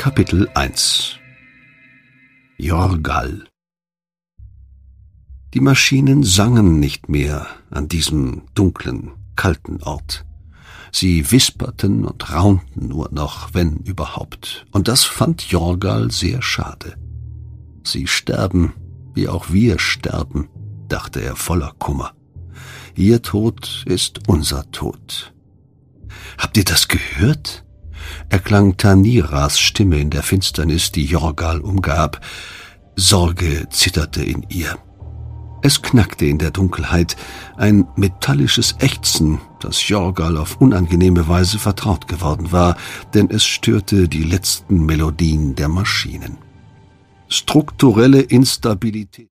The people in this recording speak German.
Kapitel 1 Jorgal. Die Maschinen sangen nicht mehr an diesem dunklen, kalten Ort. Sie wisperten und raunten nur noch, wenn überhaupt, und das fand Jorgal sehr schade. Sie sterben, wie auch wir sterben, dachte er voller Kummer. Ihr Tod ist unser Tod. »Habt ihr das gehört?« erklang Taniras Stimme in der Finsternis, die Jorgal umgab. Sorge zitterte in ihr. Es knackte in der Dunkelheit, ein metallisches Ächzen, das Jorgal auf unangenehme Weise vertraut geworden war, denn es störte die letzten Melodien der Maschinen. Strukturelle Instabilität.